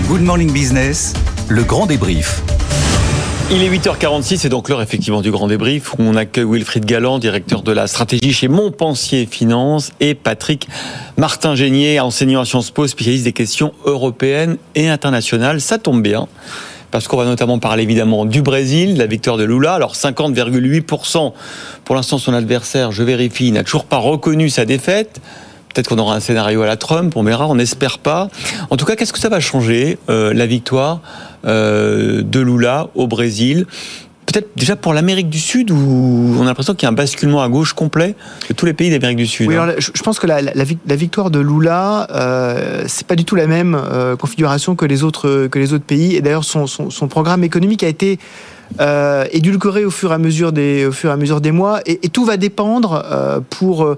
Good Morning Business, le grand débrief. Il est 8h46 et donc l'heure effectivement du grand débrief où on accueille Wilfried Galland, directeur de la stratégie chez Montpensier Finance, et Patrick Martin-Génier, enseignant à Sciences Po, spécialiste des questions européennes et internationales. Ça tombe bien, parce qu'on va notamment parler évidemment du Brésil, de la victoire de Lula. Alors 50,8% pour l'instant son adversaire, je vérifie, n'a toujours pas reconnu sa défaite. Peut-être qu'on aura un scénario à la Trump, on verra, on n'espère pas. En tout cas, qu'est-ce que ça va changer, la victoire de Lula au Brésil ? Peut-être déjà pour l'Amérique du Sud, où on a l'impression qu'il y a un basculement à gauche complet de tous les pays d'Amérique du Sud. Oui, alors, je pense que la victoire de Lula, c'est pas du tout la même configuration que les autres pays. Et d'ailleurs, son programme économique a été édulcoré au fur et à mesure des mois, et tout va dépendre pour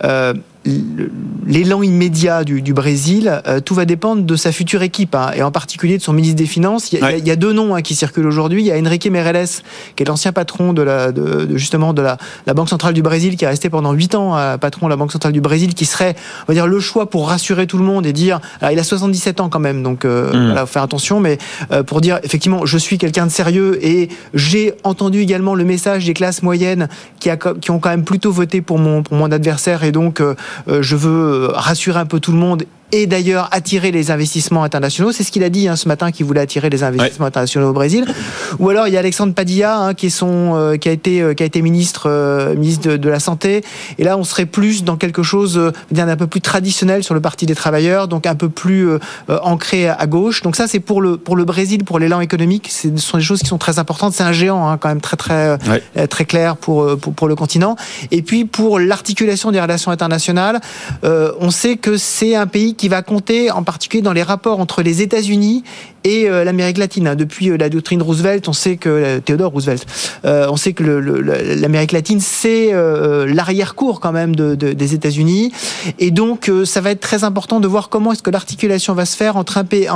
l'élan immédiat du Brésil. Tout va dépendre de sa future équipe, et en particulier de son ministre des Finances. Il y a deux noms qui circulent aujourd'hui. Il y a Henrique Meirelles, qui est l'ancien patron de la Banque centrale du Brésil, qui est resté pendant 8 ans patron de la Banque centrale du Brésil, qui serait, on va dire, le choix pour rassurer tout le monde et dire, alors il a 77 ans quand même, donc voilà, faut faire attention, mais pour dire effectivement, je suis quelqu'un de sérieux, et j'ai entendu également le message des classes moyennes qui ont quand même plutôt voté pour mon adversaire, et donc je veux rassurer un peu tout le monde, et d'ailleurs attirer les investissements internationaux. C'est ce qu'il a dit ce matin, qu'il voulait attirer les investissements internationaux au Brésil. Ou alors il y a Alexandre Padilla, qui a été ministre de la Santé. Et là, on serait plus dans quelque chose d'un peu plus traditionnel sur le Parti des travailleurs, donc un peu plus ancré à gauche. Donc ça, c'est pour le Brésil, pour l'élan économique. Ce sont des choses qui sont très importantes. C'est un géant, quand même très clair pour le continent. Et puis pour l'articulation des relations internationales, on sait que c'est un pays qui va compter en particulier dans les rapports entre les États-Unis et l'Amérique latine. Depuis la doctrine Roosevelt, on sait que Theodore Roosevelt, on sait que l'Amérique latine, c'est l'arrière-cour quand même des États-Unis, et donc ça va être très important de voir comment est-ce que l'articulation va se faire entre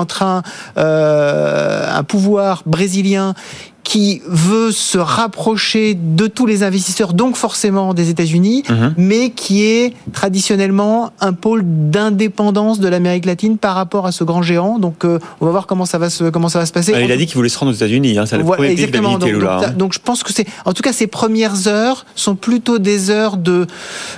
un pouvoir brésilien qui veut se rapprocher de tous les investisseurs, donc forcément des États-Unis, mais qui est traditionnellement un pôle d'indépendance de l'Amérique latine par rapport à ce grand géant. Donc on va voir comment ça va se passer. Il a dit qu'il voulait se rendre aux États-Unis, ça le premier pays de visiter Lula. Donc je pense que en tout cas, ces premières heures sont plutôt des heures de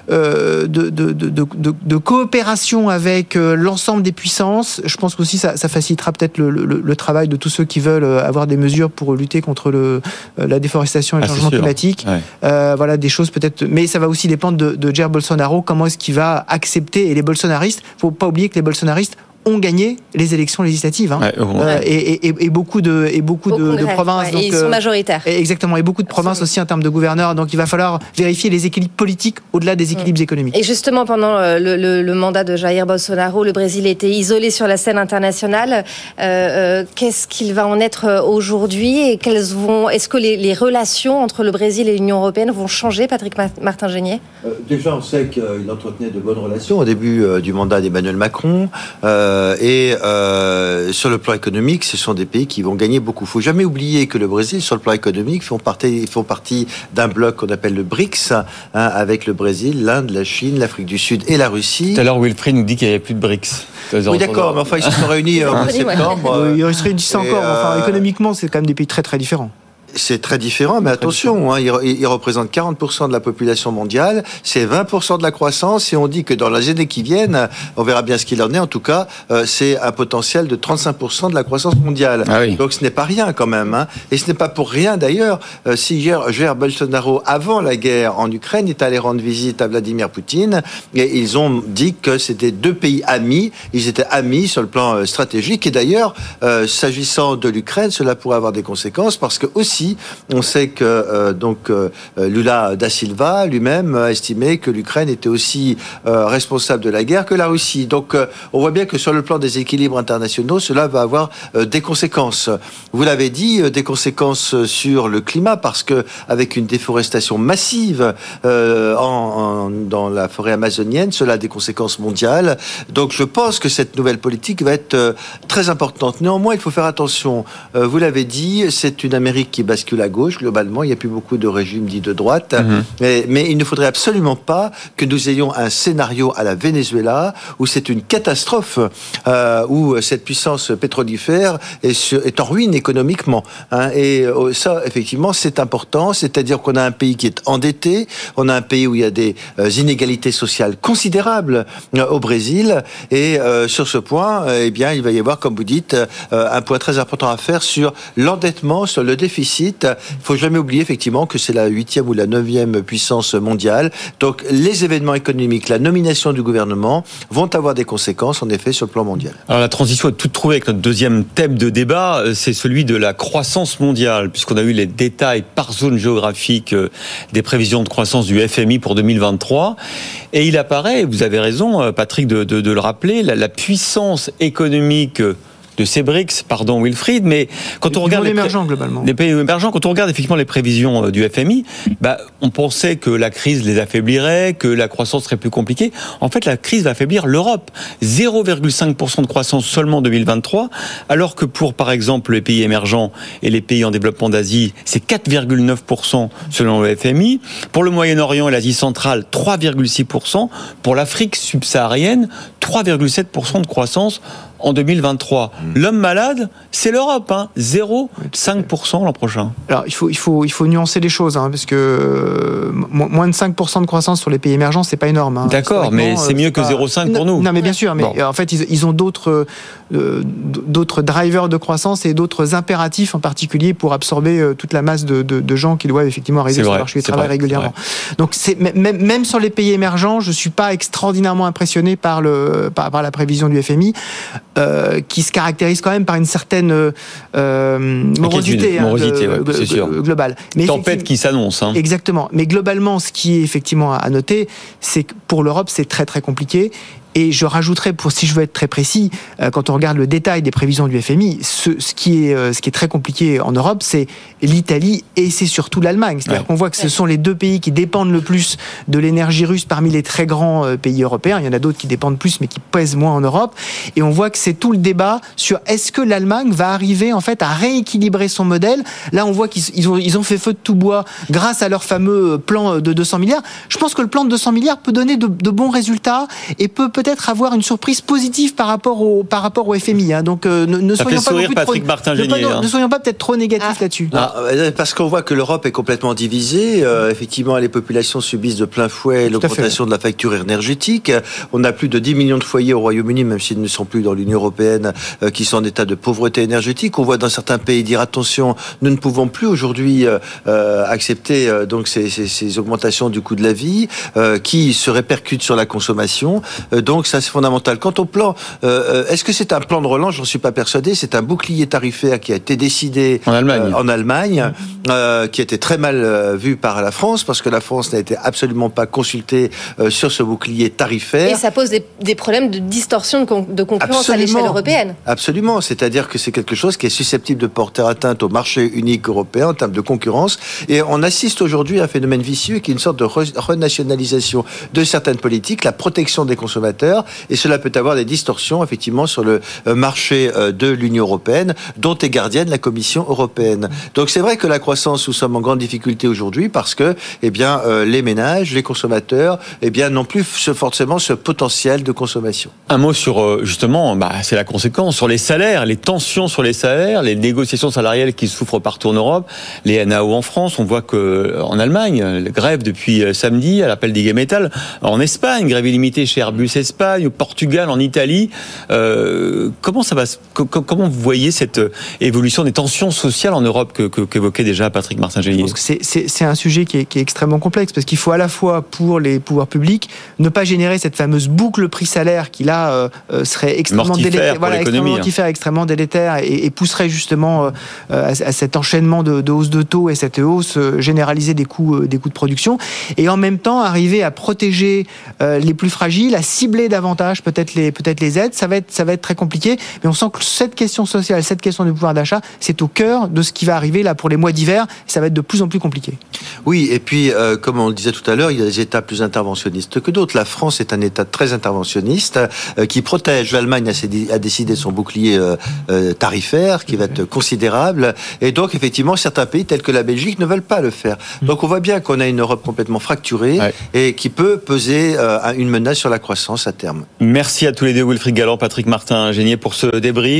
coopération avec l'ensemble des puissances. Je pense qu'aussi ça facilitera peut-être le travail de tous ceux qui veulent avoir des mesures pour lutter contre la déforestation et le changement climatique. Voilà, des choses peut-être, mais ça va aussi dépendre de Jair Bolsonaro, comment est-ce qu'il va accepter. Et les bolsonaristes, faut pas oublier que les bolsonaristes ont gagné les élections législatives, et beaucoup de provinces. Donc, ils sont majoritaires. Exactement, et beaucoup de provinces aussi en termes de gouverneurs. Donc il va falloir vérifier les équilibres politiques au-delà des équilibres économiques. Et justement, pendant le mandat de Jair Bolsonaro, le Brésil était isolé sur la scène internationale. Qu'est-ce qu'il va en être aujourd'hui, et est-ce que les relations entre le Brésil et l'Union européenne vont changer, Patrick Martin-Génier ? Déjà, on sait qu'il entretenait de bonnes relations au début du mandat d'Emmanuel Macron. Et sur le plan économique, ce sont des pays qui vont gagner beaucoup. Il ne faut jamais oublier que le Brésil, sur le plan économique, font partie d'un bloc qu'on appelle le BRICS, avec le Brésil, l'Inde, la Chine, l'Afrique du Sud et la Russie. Tout à l'heure, Wilfried nous dit qu'il n'y avait plus de BRICS. Oui, d'accord, mais enfin, ils se sont réunis en septembre. Ils se réunissent encore. Enfin, économiquement, c'est quand même des pays très très différents. C'est très différent, mais attention, ils représentent 40% de la population mondiale, c'est 20% de la croissance, et on dit que dans les années qui viennent, on verra bien ce qu'il en est, en tout cas, c'est un potentiel de 35% de la croissance mondiale. Donc ce n'est pas rien quand même, et ce n'est pas pour rien d'ailleurs, si Jair Bolsonaro, avant la guerre en Ukraine, est allé rendre visite à Vladimir Poutine, et ils ont dit que c'était deux pays amis, ils étaient amis sur le plan stratégique, et d'ailleurs, s'agissant de l'Ukraine, cela pourrait avoir des conséquences, parce que aussi, on sait que Lula da Silva lui-même a estimé que l'Ukraine était aussi responsable de la guerre que la Russie. Donc on voit bien que sur le plan des équilibres internationaux, cela va avoir des conséquences. Vous l'avez dit, des conséquences sur le climat, parce que avec une déforestation massive dans la forêt amazonienne, cela a des conséquences mondiales. Donc je pense que cette nouvelle politique va être très importante. Néanmoins, il faut faire attention. Vous l'avez dit, c'est une Amérique qui bascule à gauche. Globalement, il n'y a plus beaucoup de régimes dits de droite. Mais il ne faudrait absolument pas que nous ayons un scénario à la Venezuela où c'est une catastrophe, où cette puissance pétrolifère est en ruine économiquement. Et ça, effectivement, c'est important. C'est-à-dire qu'on a un pays qui est endetté, on a un pays où il y a des inégalités sociales considérables au Brésil. Et sur ce point, eh bien, il va y avoir, comme vous dites, un point très important à faire sur l'endettement, sur le déficit. Il ne faut jamais oublier, effectivement, que c'est la 8e ou la 9e puissance mondiale. Donc, les événements économiques, la nomination du gouvernement vont avoir des conséquences, en effet, sur le plan mondial. Alors, la transition est toute trouvée avec notre deuxième thème de débat, c'est celui de la croissance mondiale, puisqu'on a eu les détails par zone géographique des prévisions de croissance du FMI pour 2023. Et il apparaît, vous avez raison, Patrick, de le rappeler, la puissance économique de ces BRICS, pardon Wilfried, mais quand on regarde les pays émergents, quand on regarde effectivement les prévisions du FMI, on pensait que la crise les affaiblirait, que la croissance serait plus compliquée. En fait, la crise va affaiblir l'Europe. 0,5% de croissance seulement en 2023, alors que pour, par exemple, les pays émergents et les pays en développement d'Asie, c'est 4,9% selon le FMI. Pour le Moyen-Orient et l'Asie centrale, 3,6%. Pour l'Afrique subsaharienne, 3,7% de croissance en 2023. L'homme malade, c'est l'Europe, 0,5% l'an prochain. Alors, il faut nuancer les choses, parce que moins de 5% de croissance sur les pays émergents, c'est pas énorme. D'accord, mais c'est mieux que 0,5 pour nous. Non, mais bien sûr, mais en fait, ils ont d'autres drivers de croissance et d'autres impératifs en particulier pour absorber toute la masse de gens qui doivent effectivement arriver sur le marché du travail régulièrement. Donc, même sur les pays émergents, je suis pas extraordinairement impressionné par la prévision du FMI. Qui se caractérise quand même par une certaine morosité globale. Mais tempête qui s'annonce. Exactement. Mais globalement, ce qui est effectivement à noter, c'est que pour l'Europe, c'est très très compliqué. Et je rajouterais, si je veux être très précis, quand on regarde le détail des prévisions du FMI, ce qui est très compliqué en Europe, c'est l'Italie et c'est surtout l'Allemagne. C'est-à-dire qu'on voit que ce sont les deux pays qui dépendent le plus de l'énergie russe parmi les très grands pays européens. Il y en a d'autres qui dépendent plus, mais qui pèsent moins en Europe. Et on voit que c'est tout le débat sur est-ce que l'Allemagne va arriver en fait à rééquilibrer son modèle. Là, on voit qu'ils ont fait feu de tout bois grâce à leur fameux plan de 200 milliards. Je pense que le plan de 200 milliards peut donner de bons résultats et peut-être avoir une surprise positive par rapport au FMI. Donc ne soyons pas ne soyons pas peut-être trop négatifs là-dessus. Parce qu'on voit que l'Europe est complètement divisée. Effectivement, les populations subissent de plein fouet l'augmentation de la facture énergétique. On a plus de 10 millions de foyers au Royaume-Uni, même s'ils ne sont plus dans l'Union européenne, qui sont en état de pauvreté énergétique. On voit dans certains pays dire attention, nous ne pouvons plus aujourd'hui accepter donc ces augmentations du coût de la vie qui se répercutent sur la consommation. Donc ça, c'est fondamental. Quant au plan, est-ce que c'est un plan de relance? Je n'en suis pas persuadé. C'est un bouclier tarifaire qui a été décidé en Allemagne, qui a été très mal vu par la France, parce que la France n'a été absolument pas consultée sur ce bouclier tarifaire. Et ça pose des problèmes de distorsion de concurrence à l'échelle européenne. Absolument. C'est-à-dire que c'est quelque chose qui est susceptible de porter atteinte au marché unique européen en termes de concurrence. Et on assiste aujourd'hui à un phénomène vicieux qui est une sorte de renationalisation de certaines politiques, la protection des consommateurs, et cela peut avoir des distorsions effectivement sur le marché de l'Union européenne, dont est gardienne la Commission européenne. Donc c'est vrai que la croissance, nous sommes en grande difficulté aujourd'hui parce que les ménages, les consommateurs n'ont plus forcément ce potentiel de consommation. Un mot sur justement, c'est la conséquence sur les salaires, les tensions sur les salaires, les négociations salariales qui souffrent partout en Europe, les NAO en France. On voit que en Allemagne, la grève depuis samedi à l'appel d'IG Metall, en Espagne, grève illimitée chez Airbus Espagne, au Portugal, en Italie. Comment ça va? Comment vous voyez cette évolution des tensions sociales en Europe qu'évoquait déjà Patrick Martin-Génier? Je pense que c'est un sujet qui est extrêmement complexe parce qu'il faut à la fois pour les pouvoirs publics ne pas générer cette fameuse boucle prix-salaire qui là serait extrêmement délétère, extrêmement délétère et pousserait justement à cet enchaînement de hausse de taux et cette hausse généralisée des coûts de production, et en même temps arriver à protéger les plus fragiles, à cibler cibler davantage peut-être les aides. Ça va être très compliqué, mais on sent que cette question sociale, cette question du pouvoir d'achat, c'est au cœur de ce qui va arriver là pour les mois d'hiver. Ça va être de plus en plus compliqué. Oui, et puis comme on le disait tout à l'heure, il y a des États plus interventionnistes que d'autres. La France est un État très interventionniste qui protège. L'Allemagne a décidé de son bouclier tarifaire qui va être considérable, et donc effectivement certains pays tels que la Belgique ne veulent pas le faire. Donc on voit bien qu'on a une Europe complètement fracturée et qui peut peser une menace sur la croissance à terme. Merci à tous les deux, Wilfried Galland, Patrick Martin-Genier, pour ce débrief.